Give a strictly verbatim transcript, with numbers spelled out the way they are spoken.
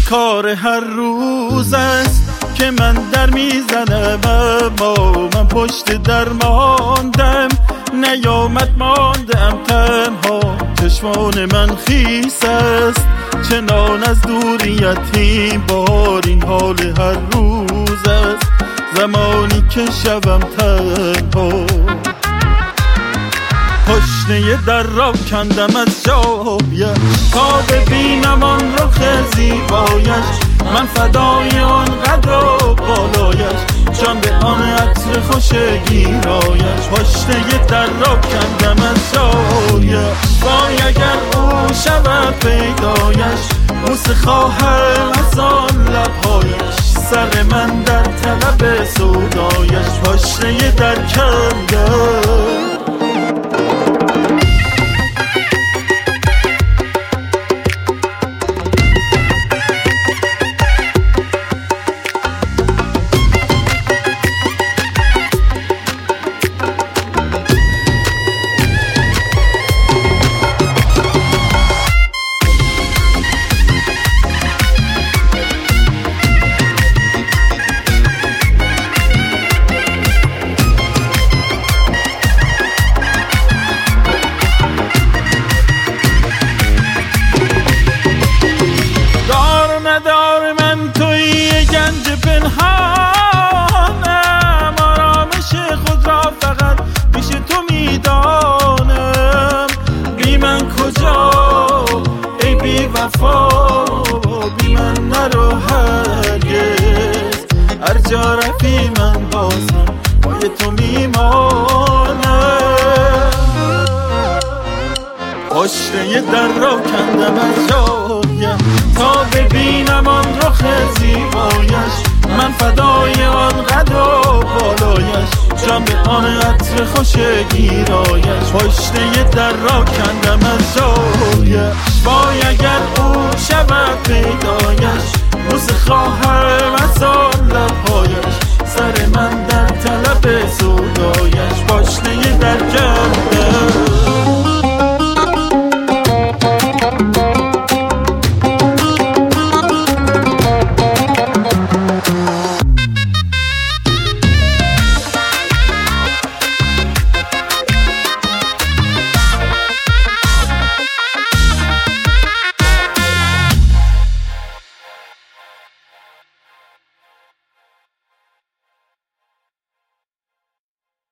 کار هر روز است که من در میزنم، اما من پشت در ماندم، نیامد ماندم تنها، چشمان من خیس است چنان از دوریتیم، بار این حال هر روز است زمانی که شبم تنها. پشنه در را کندم از جایش تا ببینم آن رخ زیبایش، من فدای آن قد و بالایش، جان به آن عطر خوش گیرایش. پشنه در را کندم از جایش، وای اگر او شود پیدایش، بوسه خواهم از آن لبهایش، سر من در طلب سودایش. پشنه در کندم. دار من توی گنج پنهانم، آرامش خود را فقط پیش تو میدانم. بی من کجا ای بی وفا، بی من نرو هرگز، هر جا رفی من بازم پای تو میمانم. پشنه در را کندم از جایم تا ببینم آن رخ زیبایش، من فدای آن قد و بالایش، جان به آن عطر خوش گیرایش. پشنه در را کندم از جایش، وای اگر او شود پیدایش، بوسه خواهم از آن لبهایش،